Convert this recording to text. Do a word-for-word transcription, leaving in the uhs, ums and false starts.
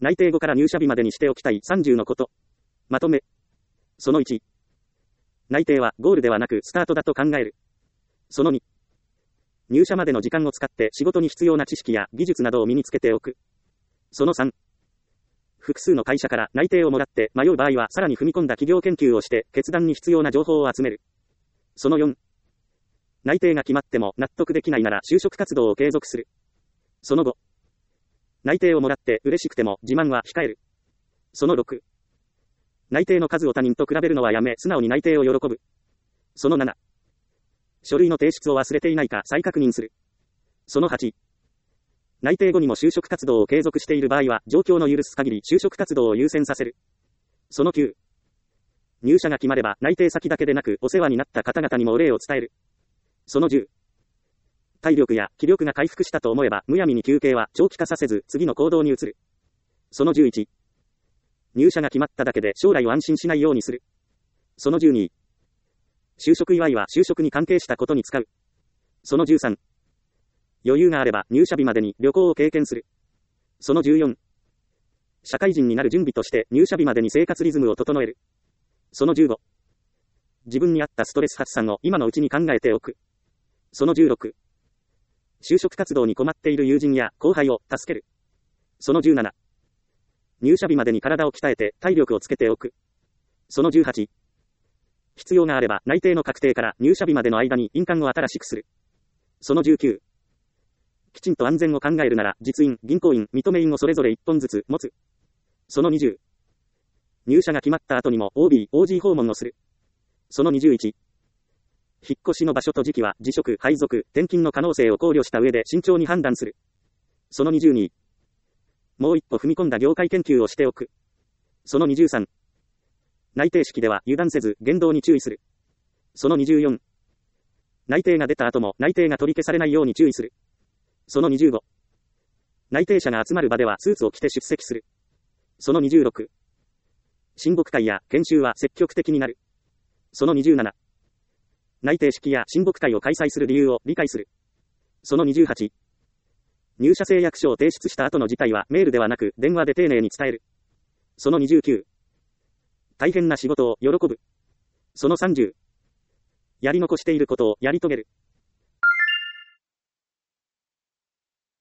内定後から入社日までにしておきたいさんじゅうのこと。まとめ。そのいち。内定はゴールではなくスタートだと考える。そのに。入社までの時間を使って仕事に必要な知識や技術などを身につけておく。そのさん。複数の会社から内定をもらって迷う場合はさらに踏み込んだ企業研究をして決断に必要な情報を集める。そのよん。内定が決まっても納得できないなら就職活動を継続する。そのご。内定をもらって嬉しくても自慢は控える。そのろく。内定の数を他人と比べるのはやめ素直に内定を喜ぶ。そのなな。書類の提出を忘れていないか再確認する。そのはち。内定後にも就職活動を継続している場合は、状況の許す限り就職活動を優先させる。そのきゅう。入社が決まれば、内定先だけでなく、お世話になった方々にもお礼を伝える。そのじゅう。体力や気力が回復したと思えば、むやみに休憩は長期化させず、次の行動に移る。そのじゅういち。入社が決まっただけで将来を安心しないようにする。そのじゅうに。就職祝いは就職に関係したことに使う。そのじゅうさん。余裕があれば入社日までに旅行を経験する。そのじゅうよん。社会人になる準備として入社日までに生活リズムを整える。そのじゅうご。自分に合ったストレス発散を今のうちに考えておく。そのじゅうろく。就職活動に困っている友人や後輩を助ける。そのじゅうなな。入社日までに体を鍛えて体力をつけておく。そのじゅうはち。必要があれば内定の確定から入社日までの間に印鑑を新しくする。そのじゅうきゅう。きちんと安全を考えるなら実印、銀行印、認め印をそれぞれいっぽんずつ持つ。そのにじゅう。入社が決まった後にも オービー、オージー 訪問をする。そのにじゅういち。引っ越しの場所と時期は辞職、配属、転勤の可能性を考慮した上で慎重に判断する。そのにじゅうに。もう一歩踏み込んだ業界研究をしておく。そのにじゅうさん。内定式では油断せず言動に注意する。そのにじゅうよん。内定が出た後も内定が取り消されないように注意する。そのにじゅうご。内定者が集まる場ではスーツを着て出席する。そのにじゅうろく。親睦会や研修は積極的になる。そのにじゅうなな。内定式や親睦会を開催する理由を理解する。そのにじゅうはち。入社誓約書を提出した後の事態はメールではなく電話で丁寧に伝える。そのにじゅうきゅう。大変な仕事を喜ぶ。そのさんじゅう。やり残していることをやり遂げる。